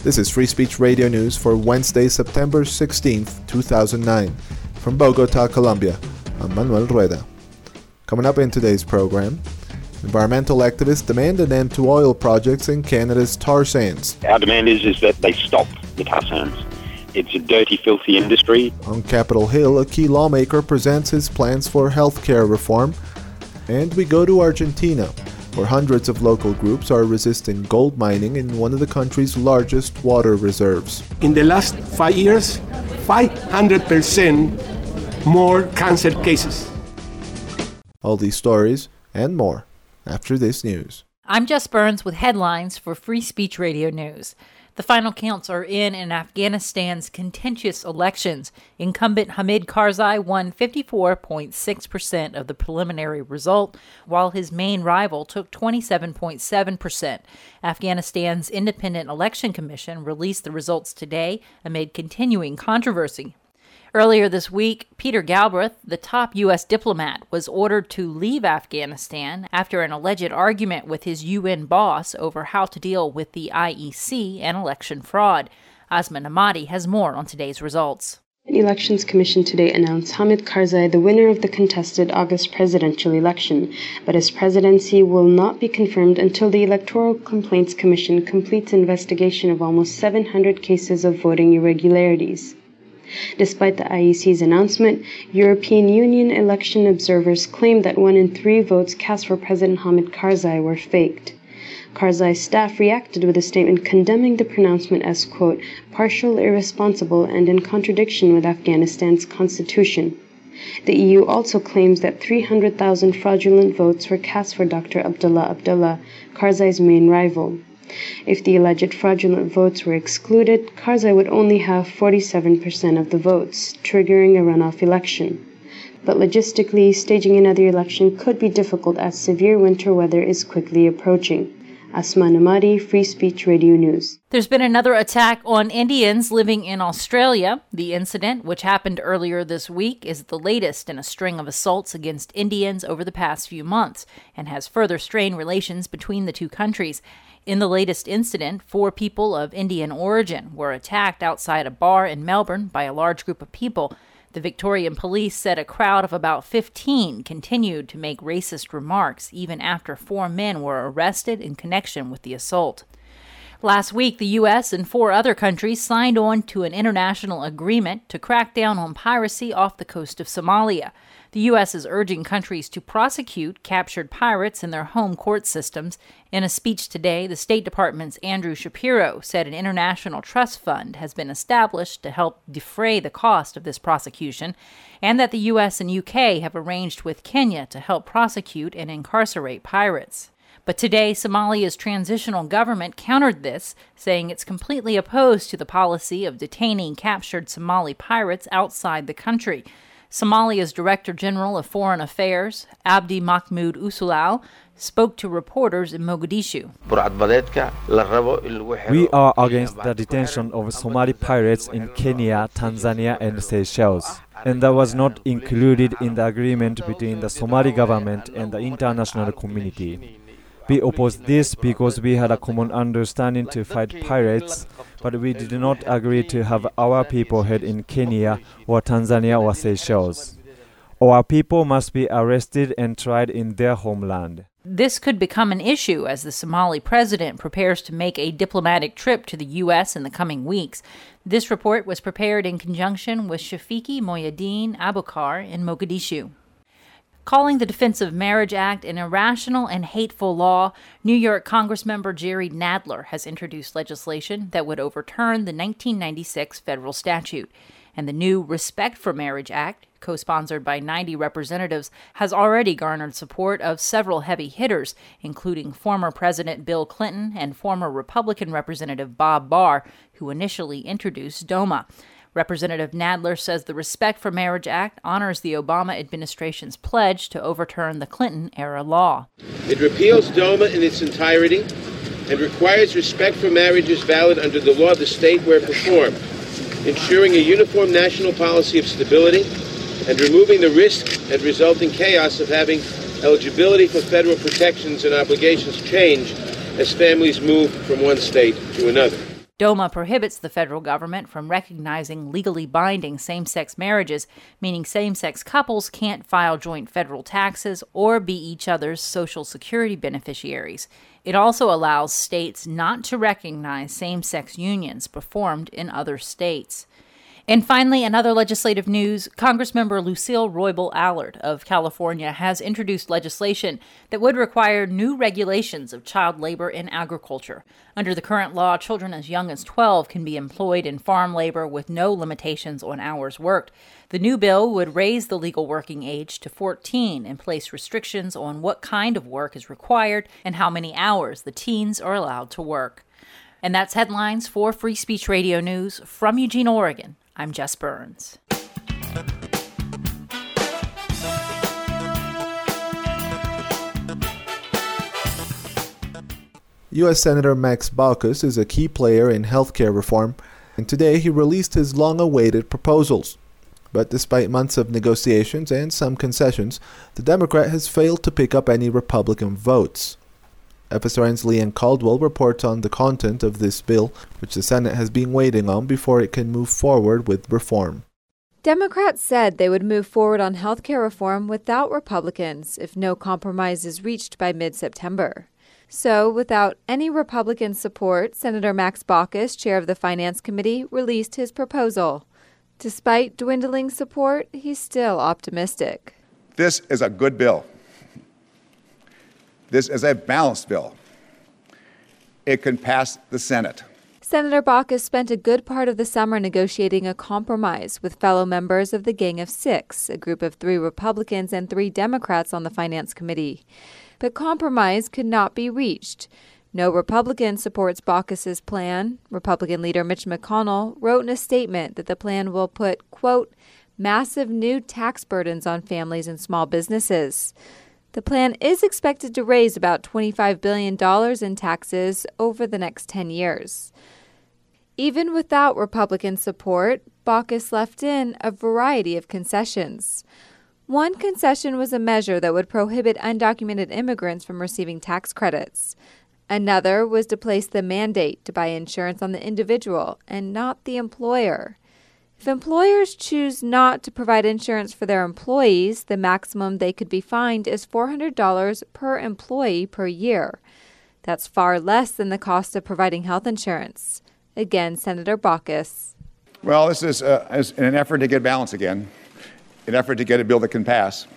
This is Free Speech Radio News for Wednesday, September 16th, 2009. From Bogota, Colombia, I'm Manuel Rueda. Coming up in today's program, environmental activists demand an end to oil projects in Canada's tar sands. Our demand is that they stop the tar sands. It's a dirty, filthy industry. On Capitol Hill, a key lawmaker presents his plans for healthcare reform. And we go to Argentina, where hundreds of local groups are resisting gold mining in one of the country's largest water reserves. In the last 5 years, 500% more cancer cases. All these stories and more after this news. I'm Jess Burns with headlines for Free Speech Radio News. The final counts are in Afghanistan's contentious elections. Incumbent Hamid Karzai won 54.6% of the preliminary result, while his main rival took 27.7%. Afghanistan's Independent Election Commission released the results today amid continuing controversy. Earlier this week, Peter Galbraith, the top U.S. diplomat, was ordered to leave Afghanistan after an alleged argument with his UN boss over how to deal with the IEC and election fraud. Asma Namadi has more on today's results. The Elections Commission today announced Hamid Karzai the winner of the contested August presidential election, but his presidency will not be confirmed until the Electoral Complaints Commission completes investigation of almost 700 cases of voting irregularities. Despite the IEC's announcement, European Union election observers claim that 1 in 3 votes cast for President Hamid Karzai were faked. Karzai's staff reacted with a statement condemning the pronouncement as, quote, partial, irresponsible, and in contradiction with Afghanistan's constitution. The EU also claims that 300,000 fraudulent votes were cast for Dr. Abdullah Abdullah, Karzai's main rival. If the alleged fraudulent votes were excluded, Karzai would only have 47% of the votes, triggering a runoff election. But logistically, staging another election could be difficult as severe winter weather is quickly approaching. Asma Namadi, Free Speech Radio News. There's been another attack on Indians living in Australia. The incident, which happened earlier this week, is the latest in a string of assaults against Indians over the past few months and has further strained relations between the two countries. In the latest incident, 4 people of Indian origin were attacked outside a bar in Melbourne by a large group of people. The Victorian police said a crowd of about 15 continued to make racist remarks even after 4 men were arrested in connection with the assault. Last week, the U.S. and 4 other countries signed on to an international agreement to crack down on piracy off the coast of Somalia. The U.S. is urging countries to prosecute captured pirates in their home court systems. In a speech today, the State Department's Andrew Shapiro said an international trust fund has been established to help defray the cost of this prosecution, and that the U.S. and U.K. have arranged with Kenya to help prosecute and incarcerate pirates. But today, Somalia's transitional government countered this, saying it's completely opposed to the policy of detaining captured Somali pirates outside the country. Somalia's Director General of Foreign Affairs, Abdi Mahmoud Usulal, spoke to reporters in Mogadishu. We are against the detention of Somali pirates in Kenya, Tanzania, and Seychelles, and that was not included in the agreement between the Somali government and the international community. We opposed this because we had a common understanding to fight pirates, but we did not agree to have our people held in Kenya or Tanzania or Seychelles. Our people must be arrested and tried in their homeland. This could become an issue as the Somali president prepares to make a diplomatic trip to the U.S. in the coming weeks. This report was prepared in conjunction with Shafiki Moyadeen Abukar in Mogadishu. Calling the Defense of Marriage Act an irrational and hateful law, New York Congressmember Jerry Nadler has introduced legislation that would overturn the 1996 federal statute. And the new Respect for Marriage Act, co-sponsored by 90 representatives, has already garnered support of several heavy hitters, including former President Bill Clinton and former Republican Representative Bob Barr, who initially introduced DOMA. Representative Nadler says the Respect for Marriage Act honors the Obama administration's pledge to overturn the Clinton-era law. It repeals DOMA in its entirety and requires respect for marriages valid under the law of the state where performed, ensuring a uniform national policy of stability and removing the risk and resulting chaos of having eligibility for federal protections and obligations change as families move from one state to another. DOMA prohibits the federal government from recognizing legally binding same-sex marriages, meaning same-sex couples can't file joint federal taxes or be each other's Social Security beneficiaries. It also allows states not to recognize same-sex unions performed in other states. And finally, in other legislative news, Congressmember Lucille Roybal Allard of California has introduced legislation that would require new regulations of child labor in agriculture. Under the current law, children as young as 12 can be employed in farm labor with no limitations on hours worked. The new bill would raise the legal working age to 14 and place restrictions on what kind of work is required and how many hours the teens are allowed to work. And that's headlines for Free Speech Radio News from Eugene, Oregon. I'm Jess Burns. U.S. Senator Max Baucus is a key player in healthcare reform, and today he released his long-awaited proposals. But despite months of negotiations and some concessions, the Democrat has failed to pick up any Republican votes. FSRN's Leanne Caldwell reports on the content of this bill, which the Senate has been waiting on before it can move forward with reform. Democrats said they would move forward on health care reform without Republicans if no compromise is reached by mid-September. So, without any Republican support, Senator Max Baucus, chair of the Finance Committee, released his proposal. Despite dwindling support, he's still optimistic. This is a good bill. This is a balanced bill. It can pass the Senate. Senator Baucus spent a good part of the summer negotiating a compromise with fellow members of the Gang of Six, a group of 3 Republicans and 3 Democrats on the Finance Committee. But compromise could not be reached. No Republican supports Baucus's plan. Republican leader Mitch McConnell wrote in a statement that the plan will put, quote, massive new tax burdens on families and small businesses. The plan is expected to raise about $25 billion in taxes over the next 10 years. Even without Republican support, Baucus left in a variety of concessions. One concession was a measure that would prohibit undocumented immigrants from receiving tax credits. Another was to place the mandate to buy insurance on the individual and not the employer. If employers choose not to provide insurance for their employees, the maximum they could be fined is $400 per employee per year. That's far less than the cost of providing health insurance. Again, Senator Baucus. Well, this is in an effort to get balance again, an effort to get a bill that can pass.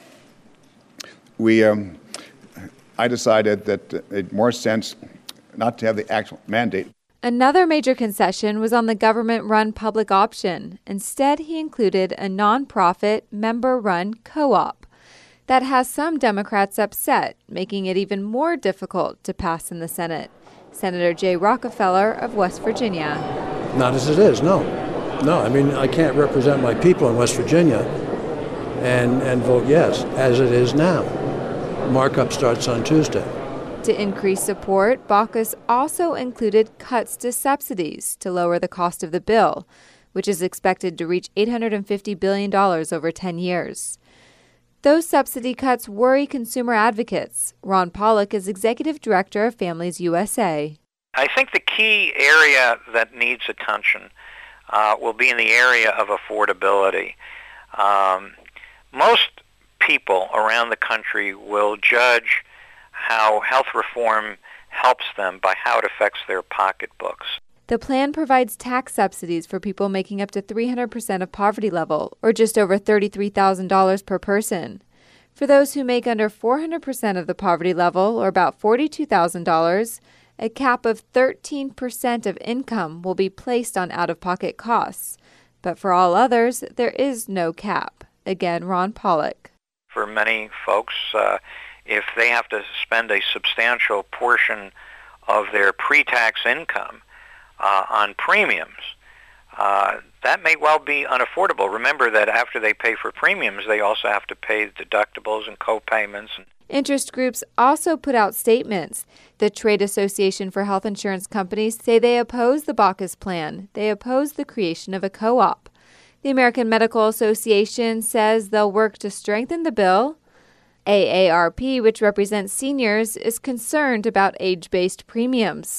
I decided that it made more sense not to have the actual mandate. Another major concession was on the government-run public option. Instead, he included a nonprofit, member-run co-op. That has some Democrats upset, making it even more difficult to pass in the Senate. Senator Jay Rockefeller of West Virginia. Not as it is, no. No, I mean, I can't represent my people in West Virginia and vote yes, as it is now. Markup starts on Tuesday. To increase support, Baucus also included cuts to subsidies to lower the cost of the bill, which is expected to reach $850 billion over 10 years. Those subsidy cuts worry consumer advocates. Ron Pollock is executive director of Families USA. I think the key area that needs attention will be in the area of affordability. Most people around the country will judge how health reform helps them by how it affects their pocketbooks. The plan provides tax subsidies for people making up to 300% of poverty level, or just over $33,000 per person. For those who make under 400% of the poverty level, or about $42,000, a cap of 13% of income will be placed on out-of-pocket costs. But for all others, there is no cap. Again, Ron Pollock. For many folks, if they have to spend a substantial portion of their pre-tax income on premiums, that may well be unaffordable. Remember that after they pay for premiums, they also have to pay deductibles and co-payments. Interest groups also put out statements. The Trade Association for Health Insurance Companies say they oppose the Baucus plan. They oppose the creation of a co-op. The American Medical Association says they'll work to strengthen the bill. AARP, which represents seniors, is concerned about age-based premiums.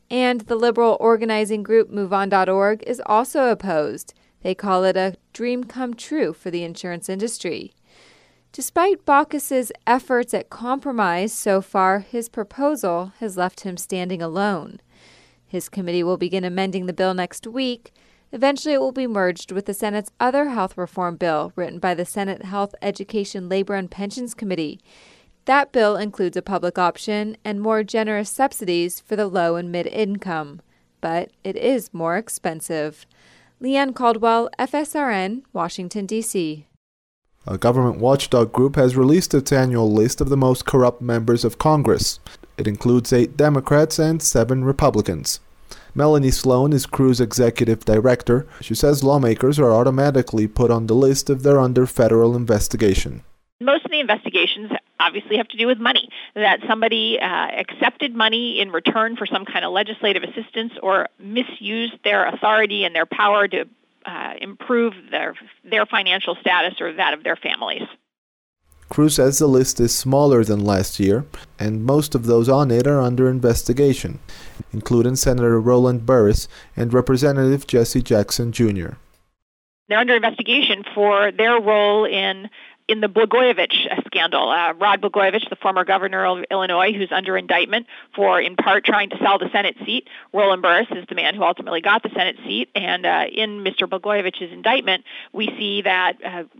And the liberal organizing group MoveOn.org is also opposed. They call it a dream come true for the insurance industry. Despite Baucus's efforts at compromise so far, his proposal has left him standing alone. His committee will begin amending the bill next week. Eventually, it will be merged with the Senate's other health reform bill, written by the Senate Health, Education, Labor, and Pensions Committee. That bill includes a public option and more generous subsidies for the low and mid-income. But it is more expensive. Leanne Caldwell, FSRN, Washington, D.C. A government watchdog group has released its annual list of the most corrupt members of Congress. It includes 8 Democrats and 7 Republicans. Melanie Sloan is Crew's executive director. She says lawmakers are automatically put on the list if they're under federal investigation. Most of the investigations obviously have to do with money, that somebody accepted money in return for some kind of legislative assistance or misused their authority and their power to improve their financial status or that of their families. Crew says the list is smaller than last year, and most of those on it are under investigation, including Senator Roland Burris and Representative Jesse Jackson, Jr. They're under investigation for their role in the Blagojevich scandal. Rod Blagojevich, the former governor of Illinois, who's under indictment for, in part, trying to sell the Senate seat. Roland Burris is the man who ultimately got the Senate seat. And in Mr. Blagojevich's indictment, we see that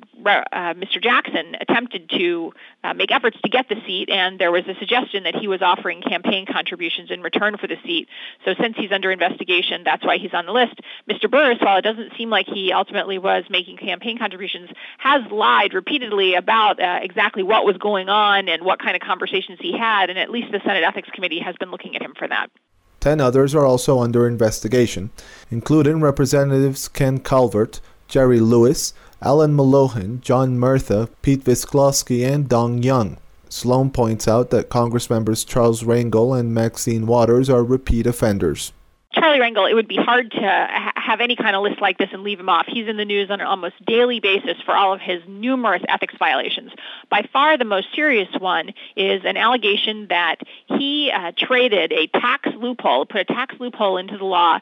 Mr. Jackson attempted to make efforts to get the seat, and there was a suggestion that he was offering campaign contributions in return for the seat. So since he's under investigation, that's why he's on the list. Mr. Burris, while it doesn't seem like he ultimately was making campaign contributions, has lied repeatedly about exactly what was going on and what kind of conversations he had, and at least the Senate Ethics Committee has been looking at him for that. 10 others are also under investigation, including Representatives Ken Calvert, Jerry Lewis, Alan Molohin, John Murtha, Pete Visklosky, and Dong Young. Sloan points out that Congress members Charles Rangel and Maxine Waters are repeat offenders. Charlie Rangel, it would be hard to have any kind of list like this and leave him off. He's in the news on an almost daily basis for all of his numerous ethics violations. By far the most serious one is an allegation that he traded a tax loophole, put a tax loophole into the law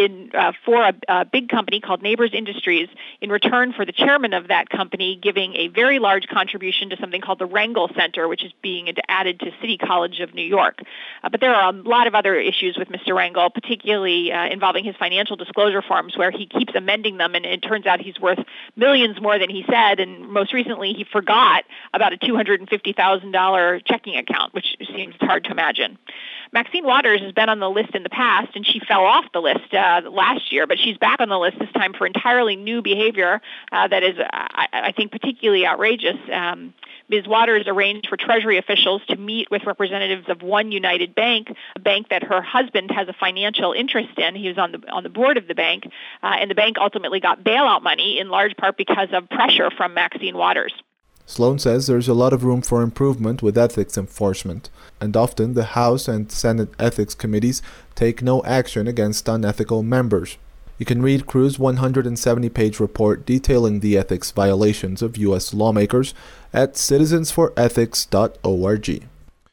for a big company called Neighbors Industries in return for the chairman of that company giving a very large contribution to something called the Rangel Center, which is being added to City College of New York. But there are a lot of other issues with Mr. Rangel, particularly involving his financial disclosure forms, where he keeps amending them, and it turns out he's worth millions more than he said. And most recently, he forgot about a $250,000 checking account, which seems hard to imagine. Maxine Waters has been on the list in the past, and she fell off the list last year, but she's back on the list this time for entirely new behavior that is, I think, particularly outrageous. Ms. Waters arranged for Treasury officials to meet with representatives of One United Bank, a bank that her husband has a financial interest in. He was on the board of the bank, and the bank ultimately got bailout money in large part because of pressure from Maxine Waters. Sloan says there's a lot of room for improvement with ethics enforcement, and often the House and Senate ethics committees take no action against unethical members. You can read Crew's 170-page report detailing the ethics violations of U.S. lawmakers at citizensforethics.org.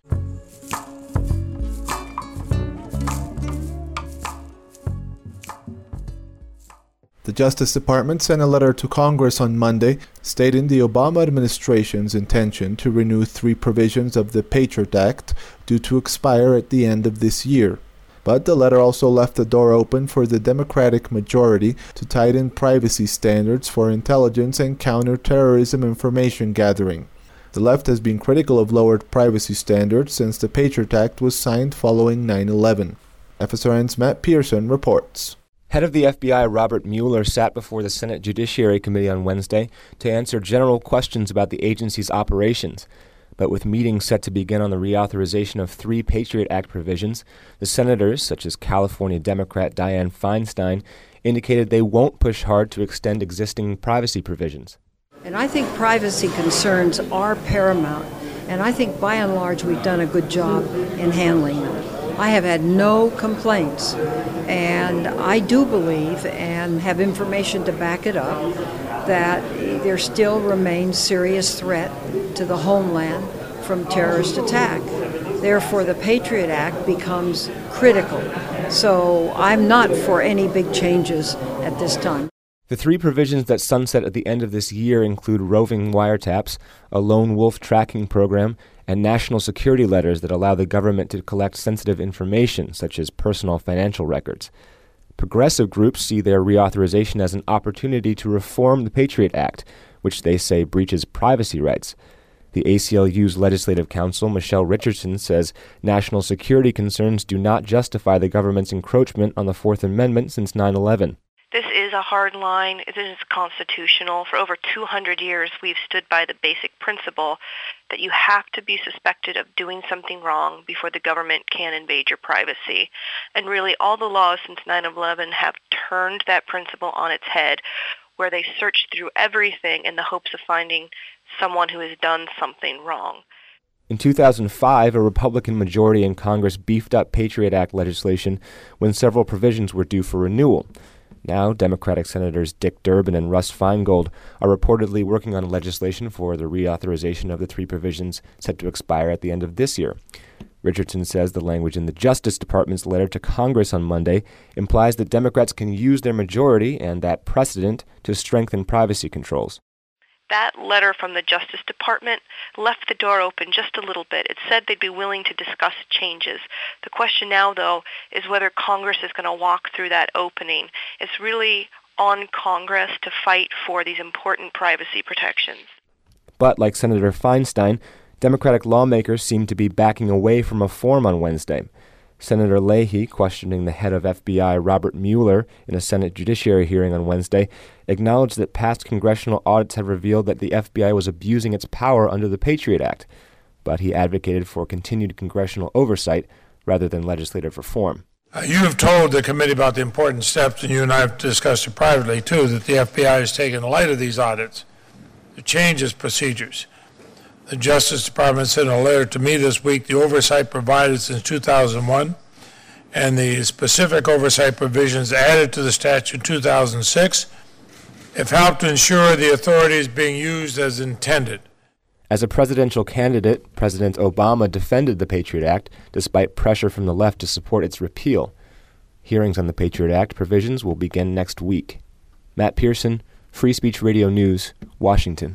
The Justice Department sent a letter to Congress on Monday stating the Obama administration's intention to renew 3 provisions of the Patriot Act due to expire at the end of this year. But the letter also left the door open for the Democratic majority to tighten privacy standards for intelligence and counterterrorism information gathering. The left has been critical of lowered privacy standards since the Patriot Act was signed following 9/11. FSRN's Matt Pearson reports. Head of the FBI Robert Mueller sat before the Senate Judiciary Committee on Wednesday to answer general questions about the agency's operations. But with meetings set to begin on the reauthorization of 3 Patriot Act provisions, the senators, such as California Democrat Dianne Feinstein, indicated they won't push hard to extend existing privacy provisions. And I think privacy concerns are paramount, and I think by and large we've done a good job in handling them. I have had no complaints, and I do believe, and have information to back it up, that there still remains serious threat to the homeland from terrorist attack. Therefore, the Patriot Act becomes critical So I'm not for any big changes at this time. The three provisions that sunset at the end of this year include roving wiretaps, a lone wolf tracking program, and national security letters that allow the government to collect sensitive information, such as personal financial records. Progressive groups see their reauthorization as an opportunity to reform the Patriot Act, which they say breaches privacy rights. The ACLU's Legislative Counsel, Michelle Richardson, says national security concerns do not justify the government's encroachment on the Fourth Amendment since 9/11. This is a hard line. This is constitutional. For over 200 years, we've stood by the basic principle that you have to be suspected of doing something wrong before the government can invade your privacy. And really, all the laws since 9/11 have turned that principle on its head, where they search through everything in the hopes of finding someone who has done something wrong. In 2005, a Republican majority in Congress beefed up Patriot Act legislation when several provisions were due for renewal. Now, Democratic Senators Dick Durbin and Russ Feingold are reportedly working on legislation for the reauthorization of the three provisions set to expire at the end of this year. Richardson says the language in the Justice Department's letter to Congress on Monday implies that Democrats can use their majority and that precedent to strengthen privacy controls. That letter from the Justice Department left the door open just a little bit. It said they'd be willing to discuss changes. The question now, though, is whether Congress is going to walk through that opening. It's really on Congress to fight for these important privacy protections. But, like Senator Feinstein, Democratic lawmakers seem to be backing away from reform on Wednesday. Senator Leahy, questioning the head of FBI Robert Mueller in a Senate Judiciary hearing on Wednesday, acknowledged that past congressional audits have revealed that the FBI was abusing its power under the Patriot Act, but he advocated for continued congressional oversight rather than legislative reform. You have told the committee about the important steps, and you and I have discussed it privately, too, that the FBI has taken in light of these audits to change its procedures. The Justice Department sent a letter to me this week. The oversight provided since 2001 and the specific oversight provisions added to the statute in 2006 have helped to ensure the authority is being used as intended. As a presidential candidate, President Obama defended the Patriot Act despite pressure from the left to support its repeal. Hearings on the Patriot Act provisions will begin next week. Matt Pearson, Free Speech Radio News, Washington.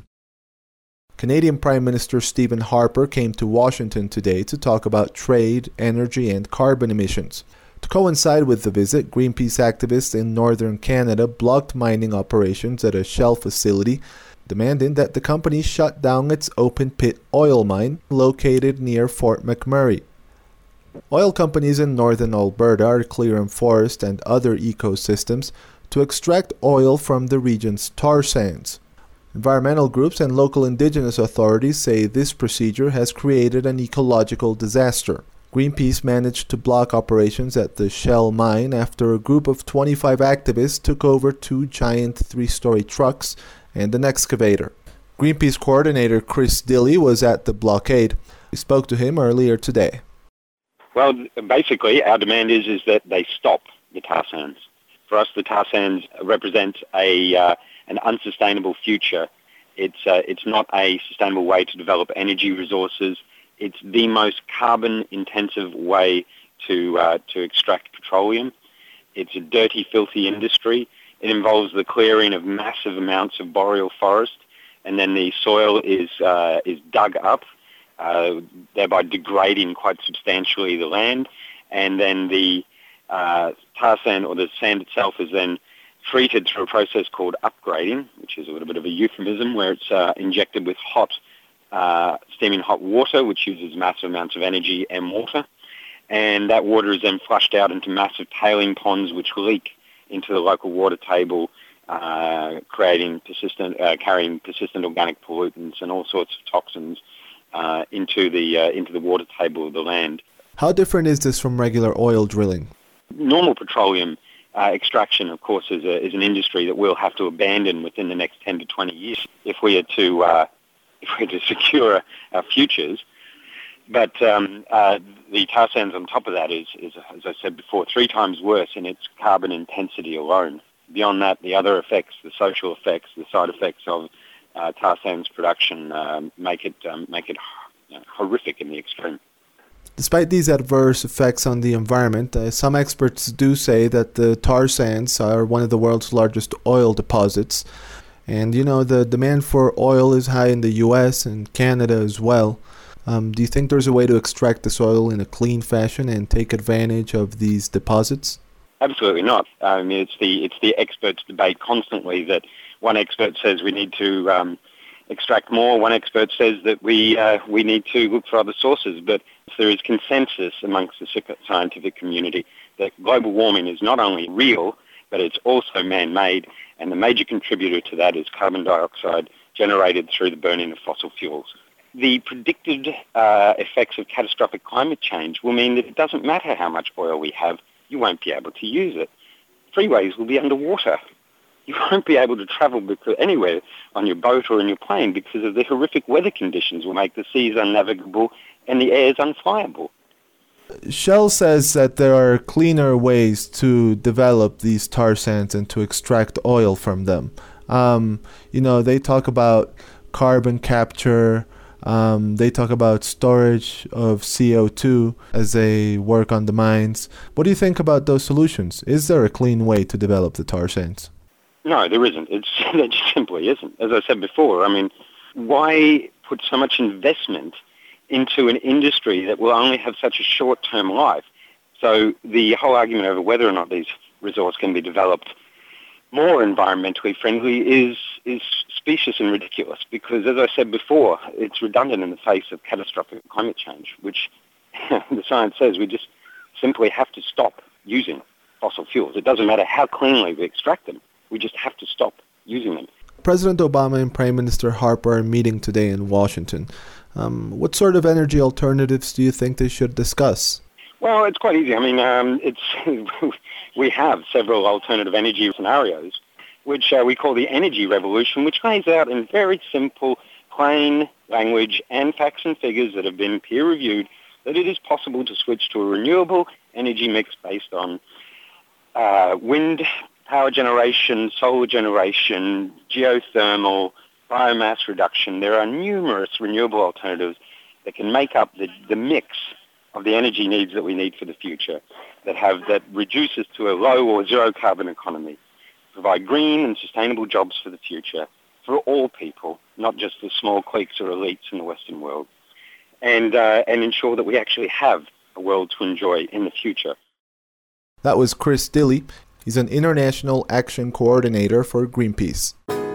Canadian Prime Minister Stephen Harper came to Washington today to talk about trade, energy, and carbon emissions. To coincide with the visit, Greenpeace activists in northern Canada blocked mining operations at a Shell facility, demanding that the company shut down its open-pit oil mine located near Fort McMurray. Oil companies in northern Alberta are clearing forest and other ecosystems to extract oil from the region's tar sands. Environmental groups and local indigenous authorities say this procedure has created an ecological disaster. Greenpeace managed to block operations at the Shell mine after a group of 25 activists took over two giant 3-story trucks and an excavator. Greenpeace coordinator Chris Dilley was at the blockade. We spoke to him earlier today. Well, basically, our demand is that they stop the tar sands. For us, the tar sands represent an unsustainable future. It's not a sustainable way to develop energy resources. It's the most carbon-intensive way to extract petroleum. It's a dirty, filthy industry. It involves the clearing of massive amounts of boreal forest, and then the soil is dug up, thereby degrading quite substantially the land, and then the tar sand, or the sand itself, is then treated through a process called upgrading, which is a little bit of a euphemism, where it's injected with steaming hot water, which uses massive amounts of energy and water. And that water is then flushed out into massive tailing ponds, which leak into the local water table, carrying persistent organic pollutants and all sorts of toxins into the water table of the land. How different is this from regular oil drilling? Normal petroleum extraction, of course, is an industry that we'll have to abandon within the next 10 to 20 years if we are to secure our futures. But the tar sands on top of that is, as I said before, 3 times worse in its carbon intensity alone. Beyond that, the other effects, the social effects, the side effects of tar sands production make it horrific in the extreme. Despite these adverse effects on the environment, some experts do say that the tar sands are one of the world's largest oil deposits. And, the demand for oil is high in the U.S. and Canada as well. Do you think there's a way to extract this oil in a clean fashion and take advantage of these deposits? Absolutely not. I mean, it's the experts' debate constantly that one expert says we need to extract more. One expert says that we need to look for other sources. But there is consensus amongst the scientific community that global warming is not only real, but it's also man-made. And the major contributor to that is carbon dioxide generated through the burning of fossil fuels. The predicted effects of catastrophic climate change will mean that it doesn't matter how much oil we have, you won't be able to use it. Freeways will be underwater. You won't be able to travel anywhere on your boat or in your plane because of the horrific weather conditions will make the seas unnavigable and the airs unflyable. Shell says that there are cleaner ways to develop these tar sands and to extract oil from them. They talk about carbon capture. They talk about storage of CO2 as they work on the mines. What do you think about those solutions? Is there a clean way to develop the tar sands? No, there isn't. There just simply isn't. As I said before, I mean, why put so much investment into an industry that will only have such a short-term life? So the whole argument over whether or not these resources can be developed more environmentally friendly is specious and ridiculous because, as I said before, it's redundant in the face of catastrophic climate change, which the science says we just simply have to stop using fossil fuels. It doesn't matter how cleanly we extract them. We just have to stop using them. President Obama and Prime Minister Harper are meeting today in Washington. What sort of energy alternatives do you think they should discuss? Well, it's quite easy. I mean, we have several alternative energy scenarios, which we call the energy revolution, which lays out in very simple, plain language and facts and figures that have been peer-reviewed that it is possible to switch to a renewable energy mix based on wind power generation, solar generation, geothermal, biomass reduction. There are numerous renewable alternatives that can make up the mix of the energy needs that we need for the future, that reduces to a low or zero carbon economy, provide green and sustainable jobs for the future for all people, not just for small cliques or elites in the Western world, and ensure that we actually have a world to enjoy in the future. That was Chris Dilley. He's an international action coordinator for Greenpeace.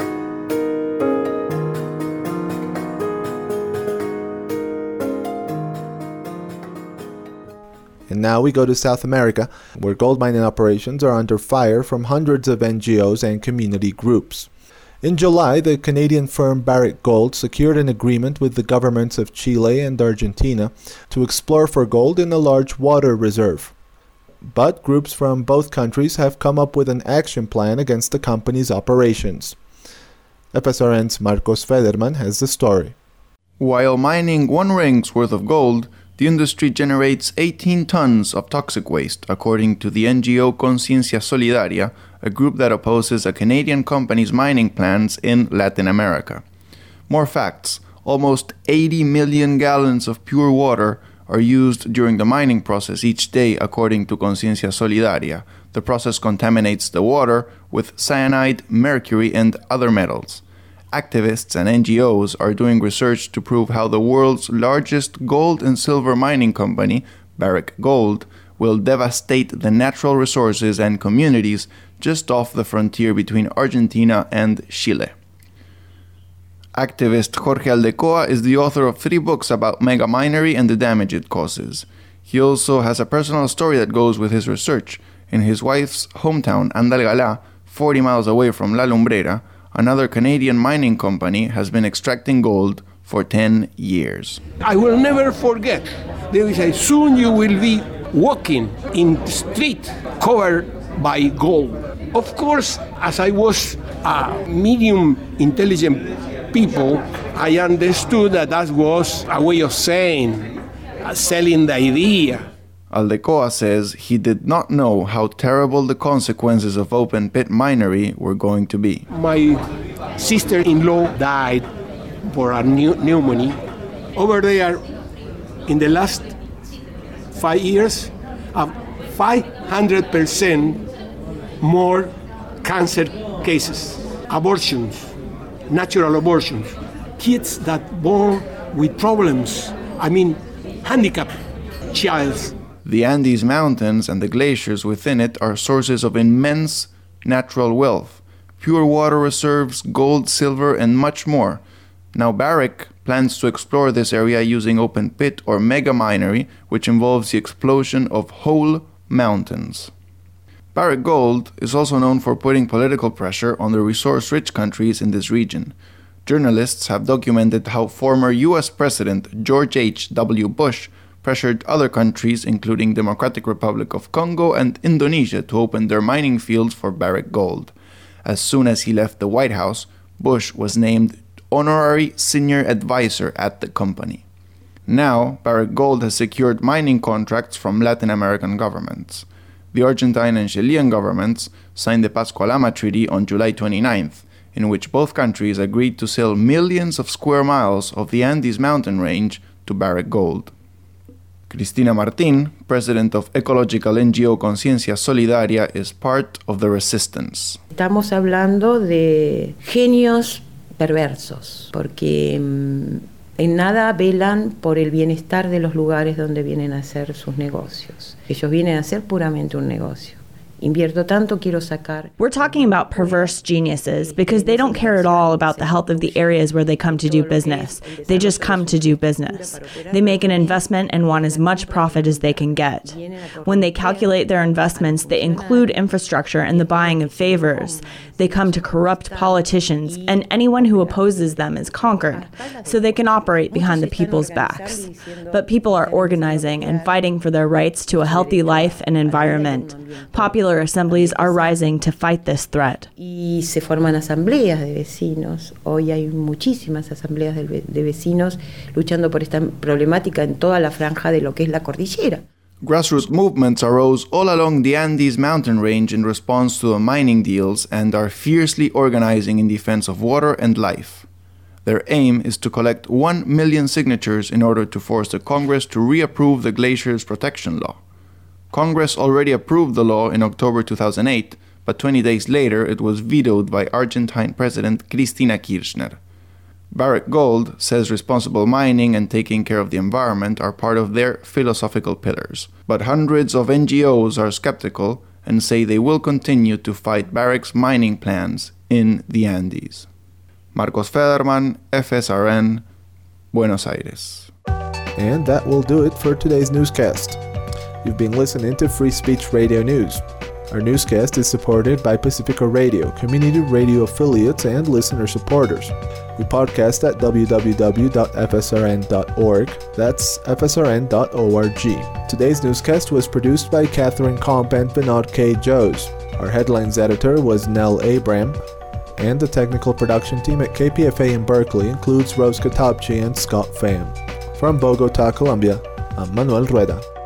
And now we go to South America, where gold mining operations are under fire from hundreds of NGOs and community groups. In July, the Canadian firm Barrick Gold secured an agreement with the governments of Chile and Argentina to explore for gold in a large water reserve. But groups from both countries have come up with an action plan against the company's operations. FSRN's Marcos Federman has the story. While mining 1 ring's worth of gold, the industry generates 18 tons of toxic waste, according to the NGO Conciencia Solidaria, a group that opposes a Canadian company's mining plans in Latin America. More facts: almost 80 million gallons of pure water are used during the mining process each day, according to Conciencia Solidaria. The process contaminates the water with cyanide, mercury, and other metals. Activists and NGOs are doing research to prove how the world's largest gold and silver mining company, Barrick Gold, will devastate the natural resources and communities just off the frontier between Argentina and Chile. Activist Jorge Aldecoa is the author of 3 books about mega minery and the damage it causes. He also has a personal story that goes with his research. In his wife's hometown, Andalgalá, 40 miles away from La Lumbrera, another Canadian mining company has been extracting gold for 10 years. I will never forget. They say, soon you will be walking in the street covered by gold. Of course, as I was a medium intelligent people, I understood that was a way of saying, selling the idea. Aldecoa says he did not know how terrible the consequences of open pit minery were going to be. My sister-in-law died for a pneumonia. Over there, in the last 5 years, have 500% more cancer cases, abortions, natural abortions, kids that born with problems, handicapped childs. The Andes Mountains and the glaciers within it are sources of immense natural wealth, pure water reserves, gold, silver, and much more. Now Barrick plans to explore this area using open pit or mega minery, which involves the explosion of whole mountains. Barrick Gold is also known for putting political pressure on the resource-rich countries in this region. Journalists have documented how former U.S. President George H.W. Bush pressured other countries, including Democratic Republic of Congo and Indonesia, to open their mining fields for Barrick Gold. As soon as he left the White House, Bush was named honorary senior advisor at the company. Now, Barrick Gold has secured mining contracts from Latin American governments. The Argentine and Chilean governments signed the Pascualama Treaty on July 29th, in which both countries agreed to sell millions of square miles of the Andes mountain range to Barrick Gold. Cristina Martín, president of ecological NGO Conciencia Solidaria, is part of the resistance. Estamos hablando de genios perversos, porque en nada velan por el bienestar de los lugares donde vienen a hacer sus negocios. Ellos vienen a hacer puramente un negocio. Invierto tanto, quiero sacar. We're talking about perverse geniuses because they don't care at all about the health of the areas where they come to do business. They just come to do business. They make an investment and want as much profit as they can get. When they calculate their investments, they include infrastructure and the buying of favors. They come to corrupt politicians, and anyone who opposes them is conquered, so they can operate behind the people's backs. But people are organizing and fighting for their rights to a healthy life and environment. Popular assemblies are rising to fight this threat. Y se forman asambleas de vecinos. Hoy hay muchísimas asambleas de vecinos luchando por esta problemática en toda la franja de lo que es la cordillera. Grassroots movements arose all along the Andes mountain range in response to the mining deals and are fiercely organizing in defense of water and life. Their aim is to collect 1 million signatures in order to force the Congress to reapprove the Glaciers Protection Law. Congress already approved the law in October 2008, but 20 days later it was vetoed by Argentine President Cristina Kirchner. Barrick Gold says responsible mining and taking care of the environment are part of their philosophical pillars, but hundreds of NGOs are skeptical and say they will continue to fight Barrick's mining plans in the Andes. Marcos Federman, FSRN, Buenos Aires. And that will do it for today's newscast. You've been listening to Free Speech Radio News. Our newscast is supported by Pacifica Radio, community radio affiliates, and listener supporters. We podcast at www.fsrn.org. That's fsrn.org. Today's newscast was produced by Catherine Komp and Vinod K. Jose. Our headlines editor was Nell Abram, and the technical production team at KPFA in Berkeley includes Rose Katobchi and Scott Pham. From Bogota, Colombia, I'm Manuel Rueda.